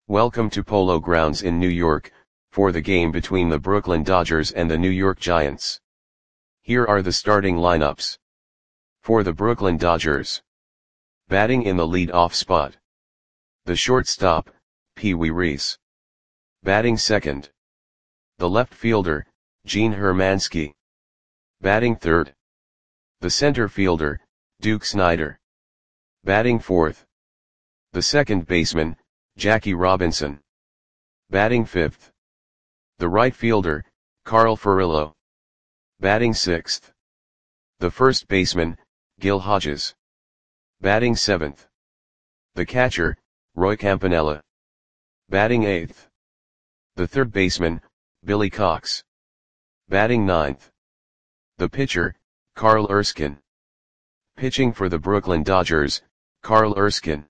Welcome to Polo Grounds in New York, for the game between the Brooklyn Dodgers and the New York Giants. Here are the starting lineups. For the Brooklyn Dodgers. Batting in the lead-off spot. The shortstop, Pee Wee Reese. Batting second. The left fielder, Gene Hermansky. Batting third. The center fielder, Duke Snider. Batting fourth. The second baseman, Jackie Robinson. Batting fifth. The right fielder, Carl Furillo. Batting sixth. The first baseman, Gil Hodges. Batting seventh. The catcher, Roy Campanella. Batting eighth. The third baseman, Billy Cox. Batting ninth. The pitcher, Carl Erskine. Pitching for the Brooklyn Dodgers, Carl Erskine.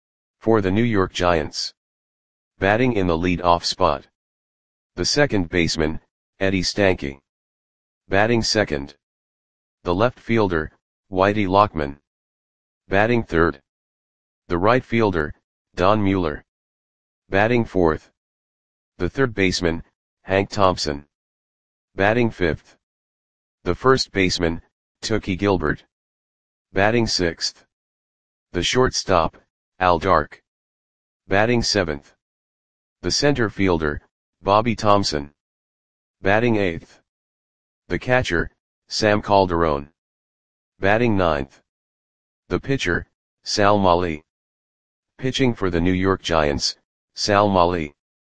For the New York Giants. Batting in the lead-off spot. The second baseman, Eddie Stanky. Batting second. The left fielder, Whitey Lockman. Batting third. The right fielder, Don Mueller. Batting fourth. The third baseman, Hank Thompson. Batting fifth. The first baseman, Tookie Gilbert. Batting sixth. The shortstop, Al Dark. Batting seventh. The center fielder, Bobby Thompson. Batting eighth. The catcher, Sam Calderon. Batting ninth. The pitcher, Sal Mali. Pitching for the New York Giants, Sal Mali.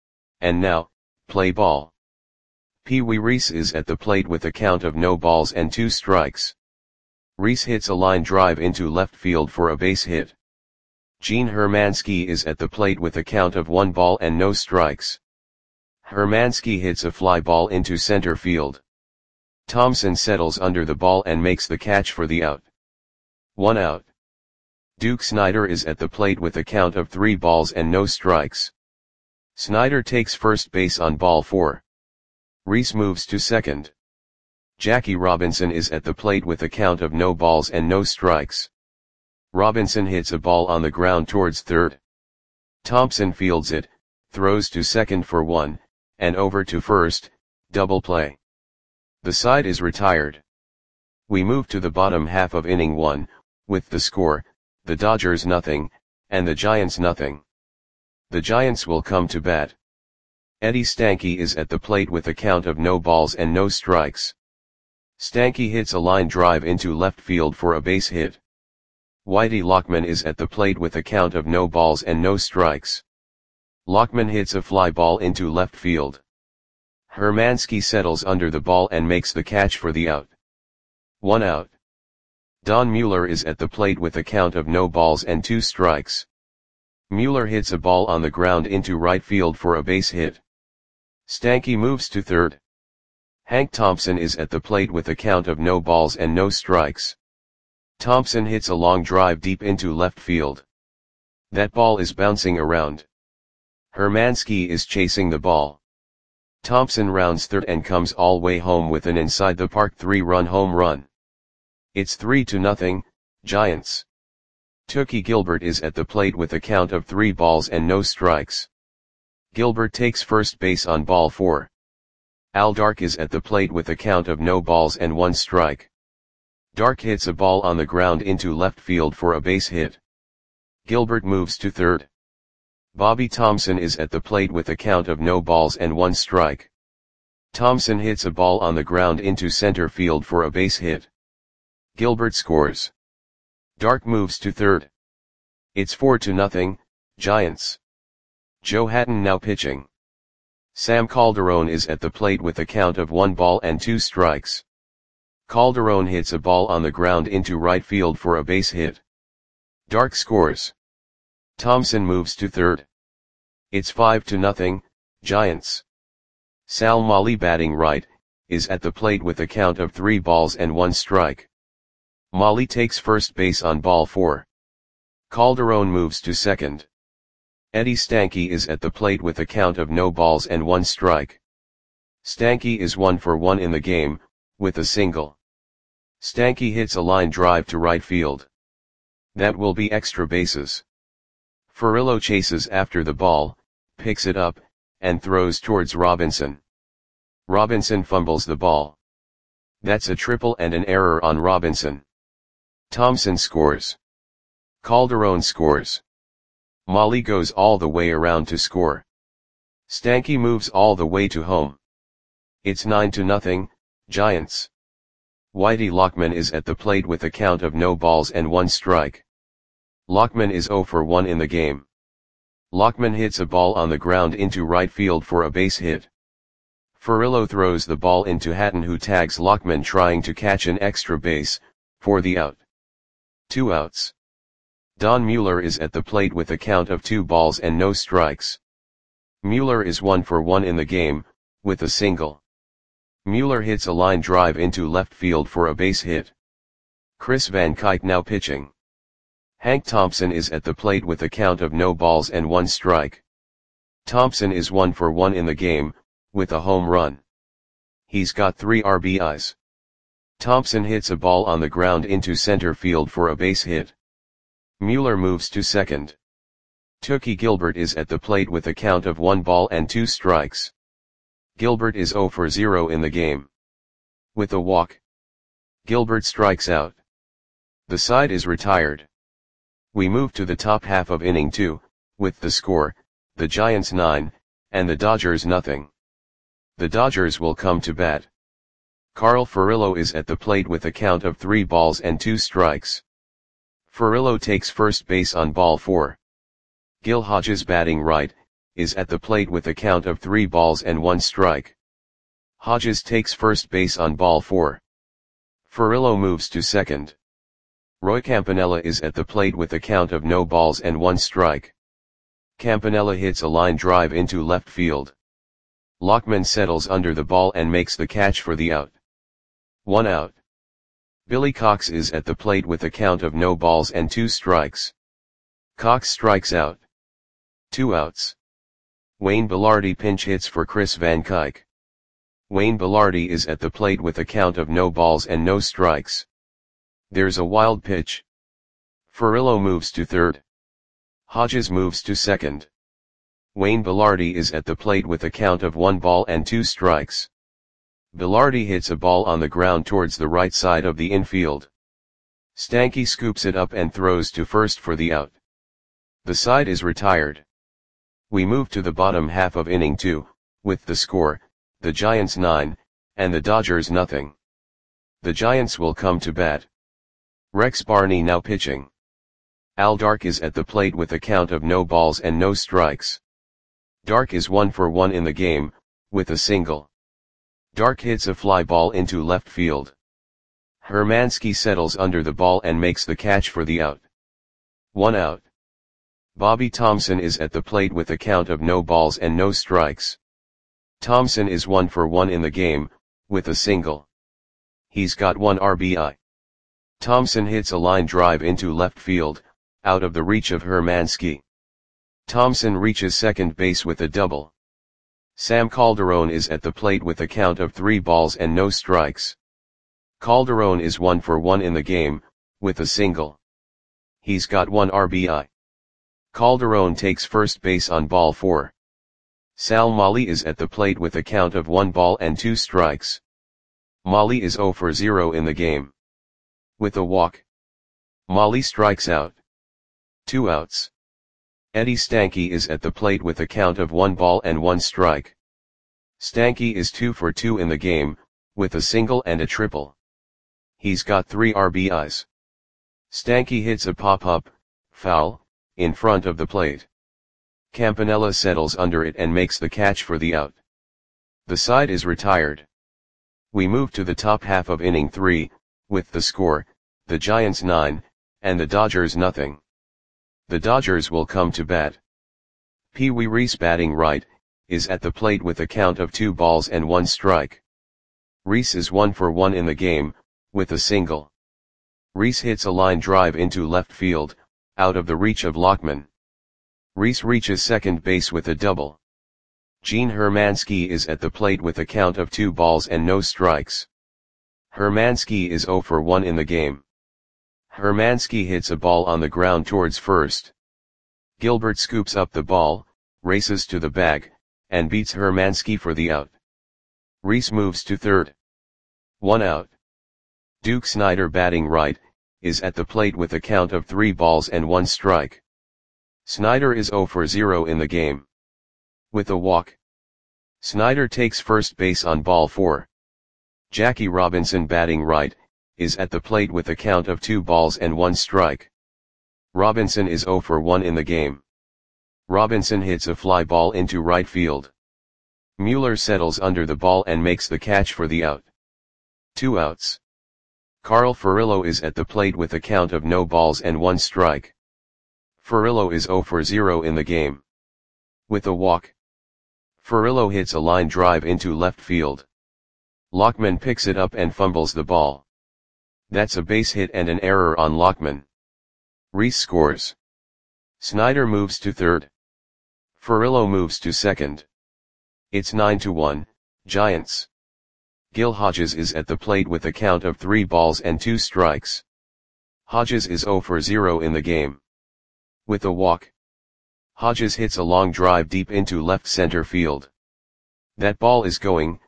And now, play ball. Pee Wee Reese is at the plate with a count of no balls and 2 strikes. Reese hits a line drive into left field for a base hit. Gene Hermansky is at the plate with a count of 1 ball and no strikes. Hermansky hits a fly ball into center field. Thompson settles under the ball and makes the catch for the out. 1 out. Duke Snider is at the plate with a count of 3 balls and no strikes. Snider takes first base on ball 4. Reese moves to second. Jackie Robinson is at the plate with a count of no balls and no strikes. Robinson hits a ball on the ground towards third. Thompson fields it, throws to second for 1, and over to first, double play. The side is retired. We move to the bottom half of inning 1, with the score, the Dodgers nothing, and the Giants nothing. The Giants will come to bat. Eddie Stanky is at the plate with a count of no balls and no strikes. Stanky hits a line drive into left field for a base hit. Whitey Lockman is at the plate with a count of no balls and no strikes. Lockman hits a fly ball into left field. Hermansky settles under the ball and makes the catch for the out. 1 out. Don Mueller is at the plate with a count of no balls and 2 strikes. Mueller hits a ball on the ground into right field for a base hit. Stanky moves to third. Hank Thompson is at the plate with a count of no balls and no strikes. Thompson hits a long drive deep into left field. That ball is bouncing around. Hermansky is chasing the ball. Thompson rounds third and comes all way home with an inside the park 3-run home run. It's 3-0, Giants. Tookie Gilbert is at the plate with a count of 3 balls and no strikes. Gilbert takes first base on ball 4. Al Dark is at the plate with a count of no balls and 1 strike. Dark hits a ball on the ground into left field for a base hit. Gilbert moves to third. Bobby Thompson is at the plate with a count of no balls and 1 strike. Thompson hits a ball on the ground into center field for a base hit. Gilbert scores. Dark moves to third. It's 4-0, Giants. Joe Hatton now pitching. Sam Calderon is at the plate with a count of 1 ball and 2 strikes. Calderon hits a ball on the ground into right field for a base hit. Dark scores. Thompson moves to third. It's 5-0, Giants. Sal Mali batting right, is at the plate with a count of 3 balls and 1 strike. Mali takes first base on ball 4. Calderon moves to second. Eddie Stanky is at the plate with a count of no balls and 1 strike. Stanky is 1 for 1 in the game, with a single. Stanky hits a line drive to right field. That will be extra bases. Furillo chases after the ball, picks it up, and throws towards Robinson. Robinson fumbles the ball. That's a triple and an error on Robinson. Thompson scores. Calderon scores. Molly goes all the way around to score. Stanky moves all the way to home. It's 9-0, Giants. Whitey Lockman is at the plate with a count of no balls and 1 strike. Lockman is 0 for 1 in the game. Lockman hits a ball on the ground into right field for a base hit. Furillo throws the ball into Hatton, who tags Lockman trying to catch an extra base, for the out. 2 outs. Don Mueller is at the plate with a count of 2 balls and no strikes. Mueller is 1 for 1 in the game, with a single. Mueller hits a line drive into left field for a base hit. Chris Van Kuyk now pitching. Hank Thompson is at the plate with a count of no balls and 1 strike. Thompson is 1 for 1 in the game, with a home run. He's got 3 RBIs. Thompson hits a ball on the ground into center field for a base hit. Mueller moves to second. Tookie Gilbert is at the plate with a count of 1 ball and 2 strikes. Gilbert is 0 for 0 in the game. With a walk, Gilbert strikes out. The side is retired. We move to the top half of inning 2, with the score, the Giants 9, and the Dodgers nothing. The Dodgers will come to bat. Carl Furillo is at the plate with a count of 3 balls and 2 strikes. Furillo takes first base on ball 4. Gil Hodges, batting right, is at the plate with a count of 3 balls and 1 strike. Hodges takes first base on ball 4. Furillo moves to second. Roy Campanella is at the plate with a count of no balls and 1 strike. Campanella hits a line drive into left field. Lockman settles under the ball and makes the catch for the out. 1 out. Billy Cox is at the plate with a count of no balls and 2 strikes. Cox strikes out. 2 outs. Wayne Belardi pinch hits for Chris Van Kuyk. Wayne Belardi is at the plate with a count of no balls and no strikes. There's a wild pitch. Furillo moves to third. Hodges moves to second. Wayne Belardi is at the plate with a count of 1 ball and 2 strikes. Belardi hits a ball on the ground towards the right side of the infield. Stanky scoops it up and throws to first for the out. The side is retired. We move to the bottom half of inning 2, with the score, the Giants 9, and the Dodgers nothing. The Giants will come to bat. Rex Barney now pitching. Al Dark is at the plate with a count of no balls and no strikes. Dark is 1 for 1 in the game, with a single. Dark hits a fly ball into left field. Hermansky settles under the ball and makes the catch for the out. 1 out. Bobby Thomson is at the plate with a count of no balls and no strikes. Thomson is 1 for 1 in the game, with a single. He's got 1 RBI. Thomson hits a line drive into left field, out of the reach of Hermansky. Thomson reaches second base with a double. Sam Calderon is at the plate with a count of 3 balls and no strikes. Calderon is 1 for 1 in the game, with a single. He's got 1 RBI. Calderon takes first base on ball 4. Sal Molly is at the plate with a count of 1 ball and 2 strikes. Molly is 0 for 0 in the game. With a walk, Molly strikes out. 2 outs. Eddie Stanky is at the plate with a count of 1 ball and 1 strike. Stanky is 2 for 2 in the game, with a single and a triple. He's got 3 RBIs. Stanky hits a pop-up, foul, in front of the plate. Campanella settles under it and makes the catch for the out. The side is retired. We move to the top half of inning 3, with the score, the Giants 9, and the Dodgers nothing. The Dodgers will come to bat. Pee Wee Reese, batting right, is at the plate with a count of 2 balls and 1 strike. Reese is 1 for 1 in the game, with a single. Reese hits a line drive into left field, out of the reach of Lockman. Reese reaches second base with a double. Gene Hermansky is at the plate with a count of 2 balls and no strikes. Hermansky is 0 for 1 in the game. Hermansky hits a ball on the ground towards first. Gilbert scoops up the ball, races to the bag, and beats Hermansky for the out. Reese moves to third. 1 out. Duke Snider batting right, is at the plate with a count of 3 balls and 1 strike. Snider is 0 for 0 in the game. With a walk, Snider takes first base on ball 4. Jackie Robinson batting right, is at the plate with a count of 2 balls and 1 strike. Robinson is 0 for 1 in the game. Robinson hits a fly ball into right field. Mueller settles under the ball and makes the catch for the out. 2 outs. Carl Furillo is at the plate with a count of no balls and 1 strike. Furillo is 0 for 0 in the game. With a walk, Furillo hits a line drive into left field. Lockman picks it up and fumbles the ball. That's a base hit and an error on Lockman. Reese scores. Snider moves to third. Furillo moves to second. It's 9-1, Giants. Gil Hodges is at the plate with a count of 3 balls and 2 strikes. Hodges is 0 for 0 in the game. With a walk, Hodges hits a long drive deep into left center field. That ball is gone.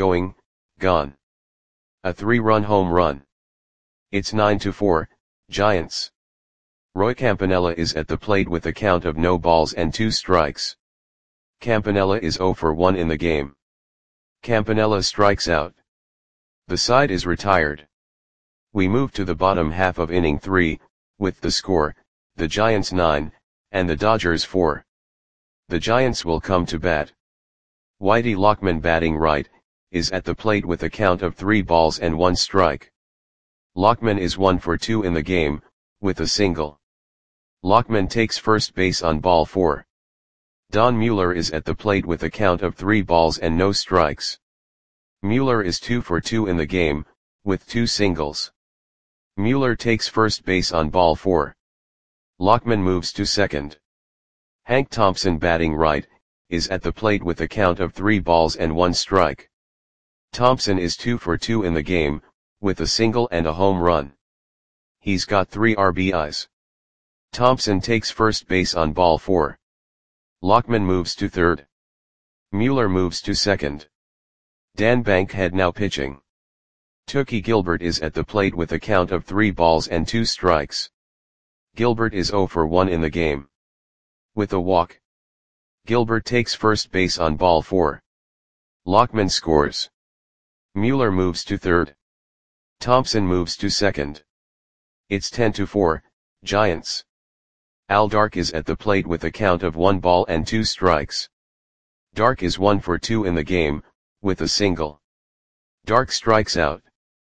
A 3-run home run. It's 9-4, Giants. Roy Campanella is at the plate with a count of no balls and 2 strikes. Campanella is 0 for 1 in the game. Campanella strikes out. The side is retired. We move to the bottom half of inning 3, with the score, the Giants 9, and the Dodgers 4. The Giants will come to bat. Whitey Lockman batting right, is at the plate with a count of 3 balls and 1 strike. Lockman is 1 for 2 in the game, with a single. Lockman takes first base on ball 4. Don Mueller is at the plate with a count of 3 balls and no strikes. Mueller is 2 for 2 in the game, with 2 singles. Mueller takes first base on ball 4. Lockman moves to second. Hank Thompson batting right, is at the plate with a count of 3 balls and 1 strike. Thompson is 2 for 2 in the game, with a single and a home run. He's got 3 RBIs. Thompson takes first base on ball 4. Lockman moves to third. Mueller moves to second. Dan Bankhead now pitching. Tookie Gilbert is at the plate with a count of 3 balls and 2 strikes. Gilbert is 0 for 1 in the game. With a walk, Gilbert takes first base on ball 4. Lockman scores. Mueller moves to third. Thompson moves to second. It's 10-4, Giants. Al Dark is at the plate with a count of 1 ball and 2 strikes. Dark is 1 for 2 in the game, with a single. Dark strikes out.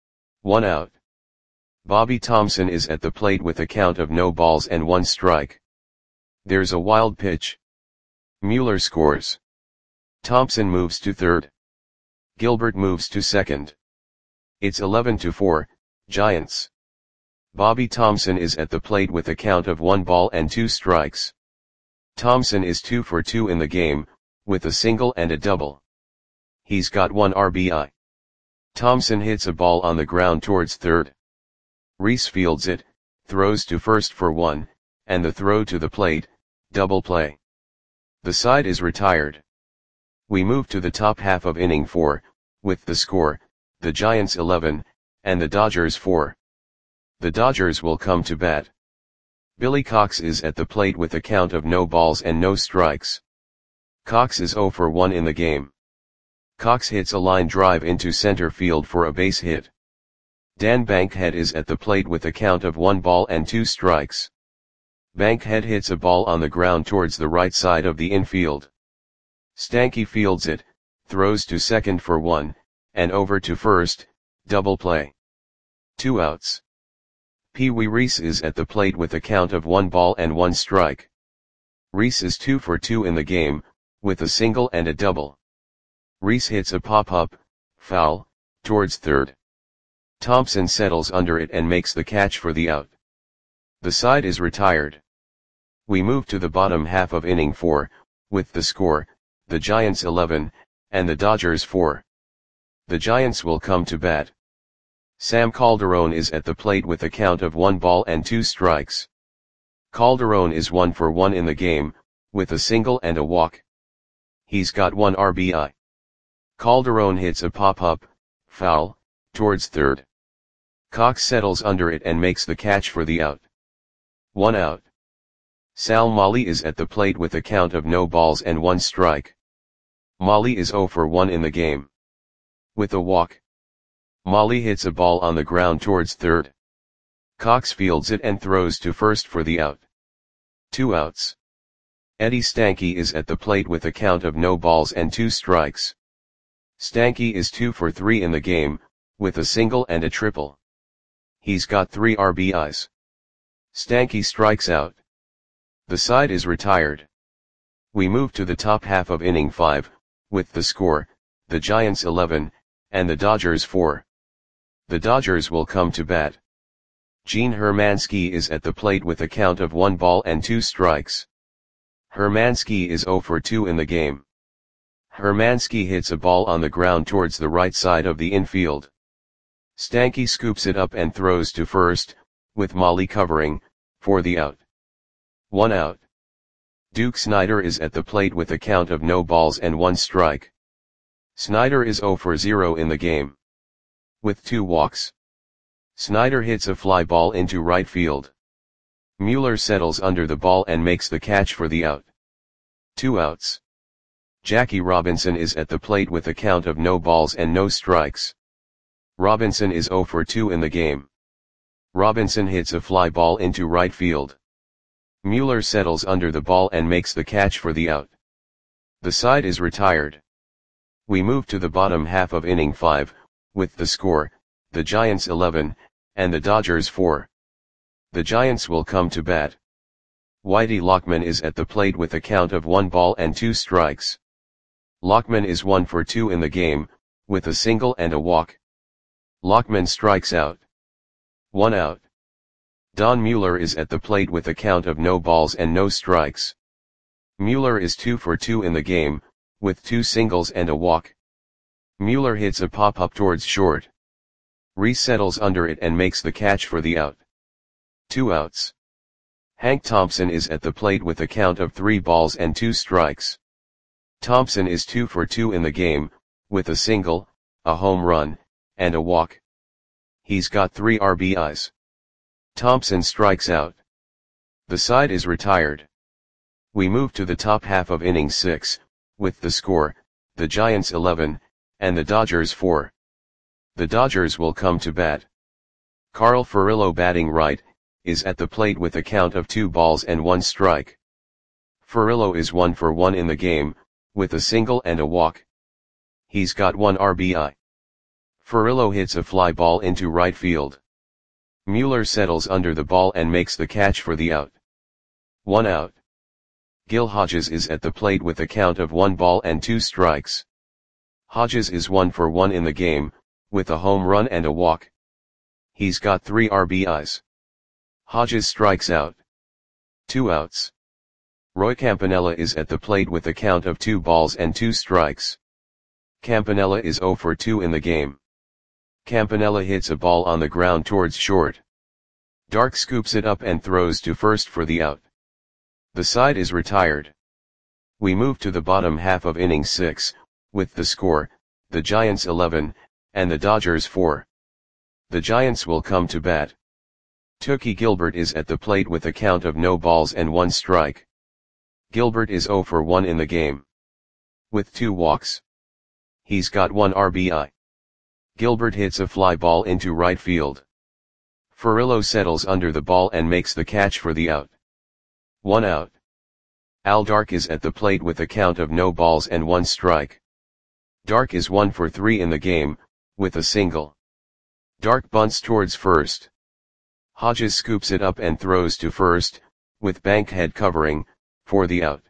1 out. Bobby Thompson is at the plate with a count of no balls and 1 strike. There's a wild pitch. Mueller scores. Thompson moves to third. Gilbert moves to second. It's 11-4, Giants. Bobby Thompson is at the plate with a count of 1 ball and 2 strikes. Thompson is 2 for 2 in the game, with a single and a double. He's got 1 RBI. Thompson hits a ball on the ground towards third. Reese fields it, throws to first for 1, and the throw to the plate, double play. The side is retired. We move to the top half of inning 4, with the score, the Giants 11, and the Dodgers 4. The Dodgers will come to bat. Billy Cox is at the plate with a count of no balls and no strikes. Cox is 0 for 1 in the game. Cox hits a line drive into center field for a base hit. Dan Bankhead is at the plate with a count of 1 ball and 2 strikes. Bankhead hits a ball on the ground towards the right side of the infield. Stanky fields it, throws to second for 1, and over to first, double play. 2 outs. Pee Wee Reese is at the plate with a count of 1 ball and 1 strike. Reese is 2 for 2 in the game, with a single and a double. Reese hits a pop-up, foul, towards third. Thompson settles under it and makes the catch for the out. The side is retired. We move to the bottom half of inning 4, with the score, the Giants 11, and the Dodgers 4. The Giants will come to bat. Sam Calderon is at the plate with a count of 1 ball and 2 strikes. Calderon is 1 for 1 in the game, with a single and a walk. He's got 1 RBI. Calderon hits a pop-up, foul, towards third. Cox settles under it and makes the catch for the out. 1 out. Sal Molly is at the plate with a count of no balls and 1 strike. Molly is 0 for 1 in the game. With a walk, Molly hits a ball on the ground towards third. Cox fields it and throws to first for the out. 2 outs. Eddie Stanky is at the plate with a count of no balls and 2 strikes. Stanky is 2 for 3 in the game, with a single and a triple. He's got 3 RBIs. Stanky strikes out. The side is retired. We move to the top half of inning 5, with the score, the Giants 11, and the Dodgers 4. The Dodgers will come to bat. Gene Hermansky is at the plate with a count of 1 ball and 2 strikes. Hermansky is 0 for 2 in the game. Hermansky hits a ball on the ground towards the right side of the infield. Stanky scoops it up and throws to first, with Molly covering, for the out. 1 out. Duke Snider is at the plate with a count of no balls and 1 strike. Snider is 0 for 0 in the game. With 2 walks. Snider hits a fly ball into right field. Mueller settles under the ball and makes the catch for the out. 2 outs. Jackie Robinson is at the plate with a count of no balls and no strikes. Robinson is 0 for 2 in the game. Robinson hits a fly ball into right field. Mueller settles under the ball and makes the catch for the out. The side is retired. We move to the bottom half of inning 5, with the score, the Giants 11, and the Dodgers 4. The Giants will come to bat. Whitey Lockman is at the plate with a count of 1 ball and 2 strikes. Lockman is 1 for 2 in the game, with a single and a walk. Lockman strikes out. 1 out. Don Mueller is at the plate with a count of no balls and no strikes. Mueller is 2 for 2 in the game, with 2 singles and a walk. Mueller hits a pop-up towards short. Reese settles under it and makes the catch for the out. 2 outs. Hank Thompson is at the plate with a count of 3 balls and 2 strikes. Thompson is 2 for 2 in the game, with a single, a home run, and a walk. He's got 3 RBIs. Thompson strikes out. The side is retired. We move to the top half of inning 6, with the score, the Giants 11, and the Dodgers 4. The Dodgers will come to bat. Carl Furillo batting right, is at the plate with a count of 2 balls and 1 strike. Furillo is 1 for 1 in the game, with a single and a walk. He's got 1 RBI. Furillo hits a fly ball into right field. Mueller settles under the ball and makes the catch for the out. 1 out. Gil Hodges is at the plate with a count of 1 ball and 2 strikes. Hodges is 1 for 1 in the game, with a home run and a walk. He's got 3 RBIs. Hodges strikes out. 2 outs. Roy Campanella is at the plate with a count of 2 balls and 2 strikes. Campanella is 0 for 2 in the game. Campanella hits a ball on the ground towards short. Dark scoops it up and throws to first for the out. The side is retired. We move to the bottom half of inning 6, with the score, the Giants 11, and the Dodgers 4. The Giants will come to bat. Tookie Gilbert is at the plate with a count of no balls and 1 strike. Gilbert is 0 for 1 in the game. With 2 walks. He's got 1 RBI. Gilbert hits a fly ball into right field. Furillo settles under the ball and makes the catch for the out. 1 out. Al Dark is at the plate with a count of no balls and 1 strike. Dark is 1 for 3 in the game, with a single. Dark bunts towards first. Hodges scoops it up and throws to first, with Bankhead covering, for the out.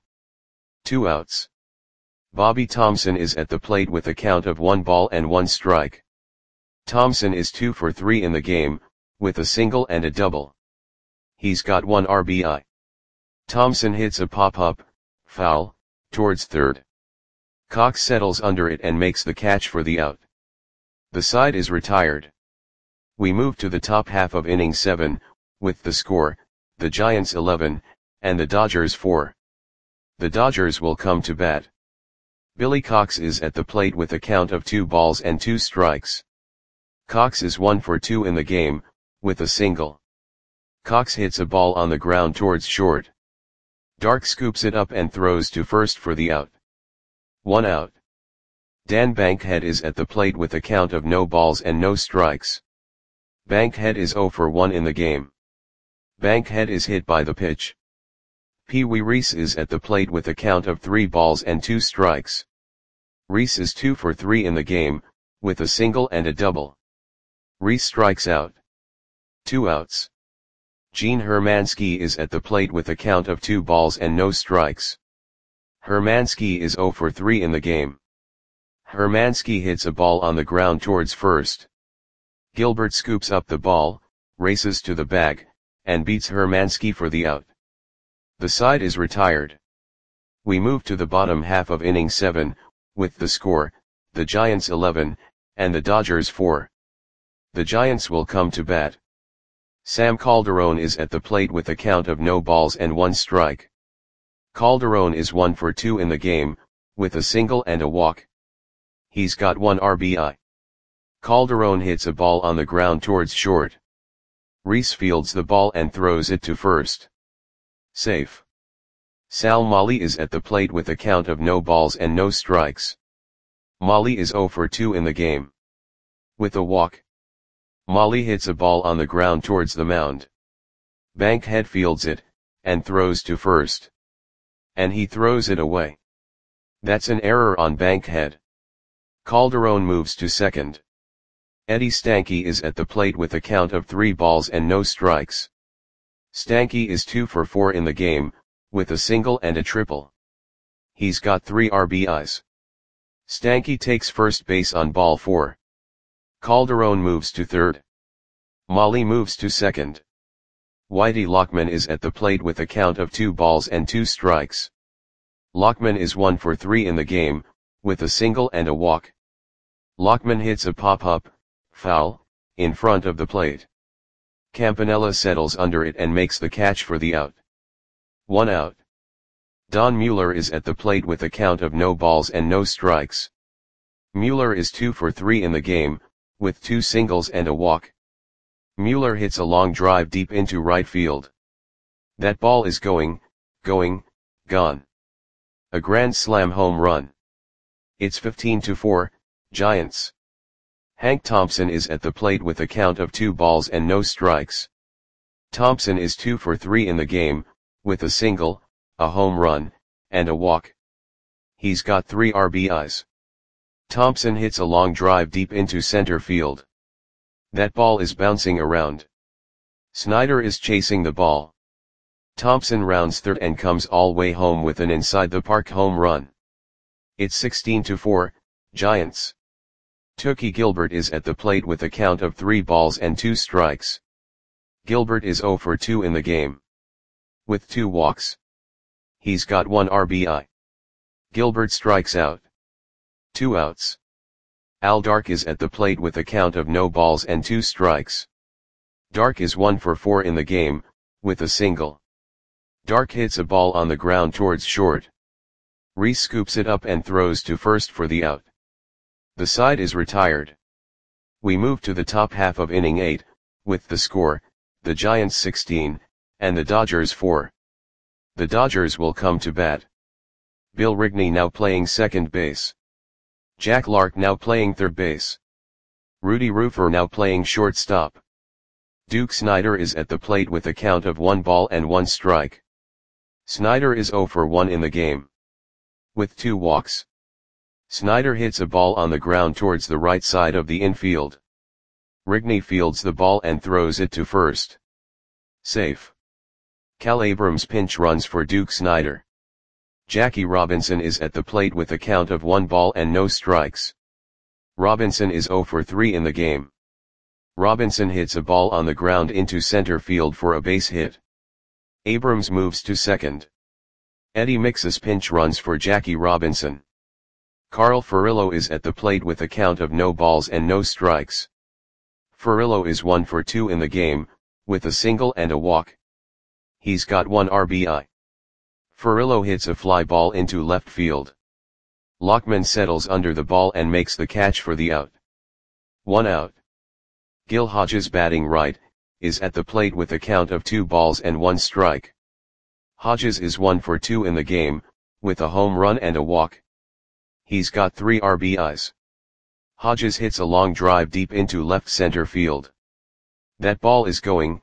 2 outs. Bobby Thompson is at the plate with a count of 1 ball and 1 strike. Thompson is 2 for 3 in the game, with a single and a double. He's got 1 RBI. Thompson hits a pop-up, foul, towards third. Cox settles under it and makes the catch for the out. The side is retired. We move to the top half of inning 7, with the score, the Giants 11, and the Dodgers 4. The Dodgers will come to bat. Billy Cox is at the plate with a count of 2 balls and 2 strikes. Cox is 1 for 2 in the game, with a single. Cox hits a ball on the ground towards short. Dark scoops it up and throws to first for the out. 1 out. Dan Bankhead is at the plate with a count of no balls and no strikes. Bankhead is 0 for 1 in the game. Bankhead is hit by the pitch. Pee Wee Reese is at the plate with a count of 3 balls and 2 strikes. Reese is 2 for 3 in the game, with a single and a double. Reese strikes out. 2 outs. Gene Hermansky is at the plate with a count of 2 balls and no strikes. Hermansky is 0 for 3 in the game. Hermansky hits a ball on the ground towards first. Gilbert scoops up the ball, races to the bag, and beats Hermansky for the out. The side is retired. We move to the bottom half of inning 7, with the score, the Giants 11, and the Dodgers 4. The Giants will come to bat. Sam Calderon is at the plate with a count of no balls and 1 strike. Calderon is 1 for 2 in the game, with a single and a walk. He's got 1 RBI. Calderon hits a ball on the ground towards short. Reese fields the ball and throws it to first. Safe. Sal Molly is at the plate with a count of no balls and no strikes. Molly is 0 for 2 in the game. With a walk. Molly hits a ball on the ground towards the mound. Bankhead fields it, and throws to first. And he throws it away. That's an error on Bankhead. Calderon moves to second. Eddie Stanky is at the plate with a count of 3 balls and no strikes. Stanky is 2 for 4 in the game, with a single and a triple. He's got 3 RBIs. Stanky takes first base on ball 4. Calderon moves to third. Molly moves to second. Whitey Lockman is at the plate with a count of 2 balls and 2 strikes. Lockman is 1 for 3 in the game, with a single and a walk. Lockman hits a pop-up, foul, in front of the plate. Campanella settles under it and makes the catch for the out. 1 out. Don Mueller is at the plate with a count of no balls and no strikes. Mueller is 2 for 3 in the game, with 2 singles and a walk. Mueller hits a long drive deep into right field. That ball is gone. A grand slam home run. It's 15-4, Giants. Hank Thompson is at the plate with a count of 2 balls and no strikes. Thompson is 2 for 3 in the game, with a single, a home run, and a walk. He's got 3 RBIs. Thompson hits a long drive deep into center field. That ball is bouncing around. Snyder is chasing the ball. Thompson rounds third and comes all way home with an inside-the-park home run. It's 16-4, Giants. Tookie Gilbert is at the plate with a count of 3 balls and 2 strikes. Gilbert is 0 for 2 in the game. With 2 walks. He's got 1 RBI. Gilbert strikes out. 2 outs. Al Dark is at the plate with a count of no balls and 2 strikes. Dark is 1 for 4 in the game, with a single. Dark hits a ball on the ground towards short. Reese scoops it up and throws to first for the out. The side is retired. We move to the top half of inning 8, with the score, the Giants 16, and the Dodgers 4. The Dodgers will come to bat. Bill Rigney now playing second base. Jack Lark now playing third base. Rudy Rufer now playing shortstop. Duke Snider is at the plate with a count of 1 ball and 1 strike. Snider is 0 for 1 in the game. With 2 walks. Snider hits a ball on the ground towards the right side of the infield. Rigney fields the ball and throws it to first. Safe. Cal Abrams pinch runs for Duke Snider. Jackie Robinson is at the plate with a count of 1 ball and no strikes. Robinson is 0 for 3 in the game. Robinson hits a ball on the ground into center field for a base hit. Abrams moves to second. Eddie Mixus pinch runs for Jackie Robinson. Carl Furillo is at the plate with a count of no balls and no strikes. Furillo is 1 for 2 in the game, with a single and a walk. He's got 1 RBI. Furillo hits a fly ball into left field. Lockman settles under the ball and makes the catch for the out. 1 out. Gil Hodges, batting right, is at the plate with a count of 2 balls and 1 strike. Hodges is 1 for 2 in the game, with a home run and a walk. He's got 3 RBIs. Hodges hits a long drive deep into left center field. That ball is going,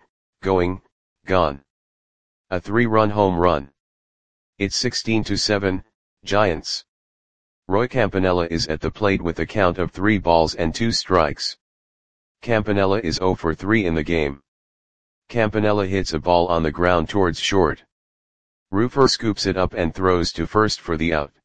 gone. A 3-run home run. It's 16-7, Giants. Roy Campanella is at the plate with a count of 3 balls and 2 strikes. Campanella is 0 for 3 in the game. Campanella hits a ball on the ground towards short. Roofer scoops it up and throws to first for the out.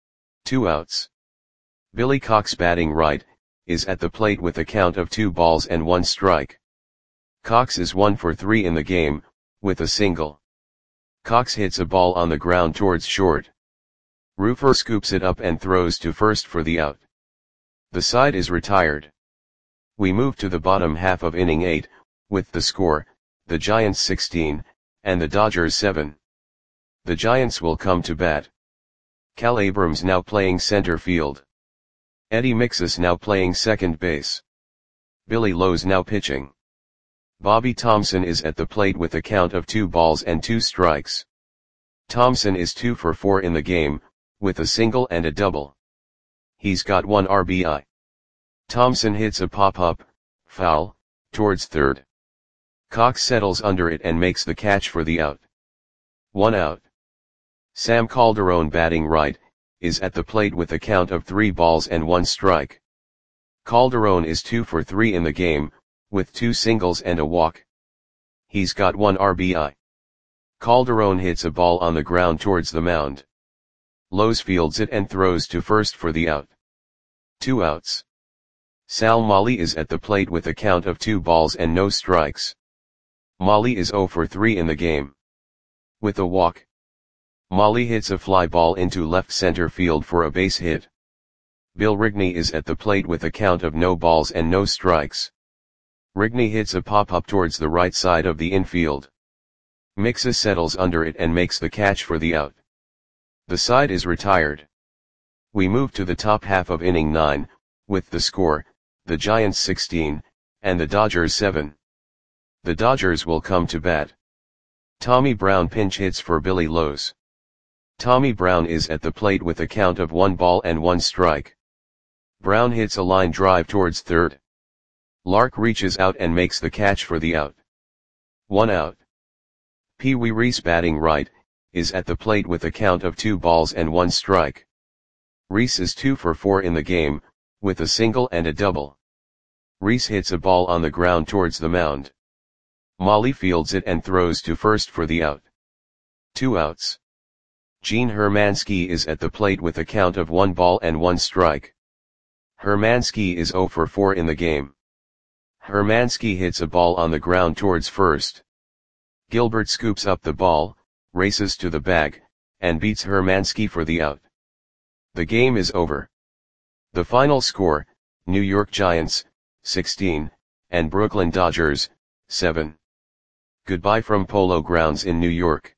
2 outs. Billy Cox, batting right, is at the plate with a count of 2 balls and 1 strike. Cox is 1 for 3 in the game, with a single. Cox hits a ball on the ground towards short. Roofer scoops it up and throws to first for the out. The side is retired. We move to the bottom half of inning 8, with the score, the Giants 16, and the Dodgers 7. The Giants will come to bat. Cal Abrams now playing center field. Eddie Mixus now playing second base. Billy Lowe's now pitching. Bobby Thompson is at the plate with a count of 2 balls and 2 strikes. Thompson is 2 for 4 in the game, with a single and a double. He's got 1 RBI. Thompson hits a pop-up, foul, towards third. Cox settles under it and makes the catch for the out. 1 out. Sam Calderon, batting right, is at the plate with a count of 3 balls and 1 strike. Calderon is 2 for 3 in the game, with 2 singles and a walk. He's got 1 RBI. Calderon hits a ball on the ground towards the mound. Lowe's fields it and throws to first for the out. 2 outs. Sal Molly is at the plate with a count of 2 balls and no strikes. Molly is 0 for 3 in the game. With a walk. Molly hits a fly ball into left center field for a base hit. Bill Rigney is at the plate with a count of no balls and no strikes. Rigney hits a pop-up towards the right side of the infield. Mixus settles under it and makes the catch for the out. The side is retired. We move to the top half of inning 9, with the score, the Giants 16, and the Dodgers 7. The Dodgers will come to bat. Tommy Brown pinch hits for Billy Lowe's. Tommy Brown is at the plate with a count of 1 ball and 1 strike. Brown hits a line drive towards third. Lark reaches out and makes the catch for the out. 1 out. Pee Wee Reese, batting right, is at the plate with a count of 2 balls and 1 strike. Reese is 2 for 4 in the game, with a single and a double. Reese hits a ball on the ground towards the mound. Molly fields it and throws to first for the out. 2 outs. Gene Hermansky is at the plate with a count of 1 ball and 1 strike. Hermansky is 0 for 4 in the game. Hermansky hits a ball on the ground towards first. Gilbert scoops up the ball, races to the bag, and beats Hermansky for the out. The game is over. The final score, New York Giants, 16, and Brooklyn Dodgers, 7. Goodbye from Polo Grounds in New York.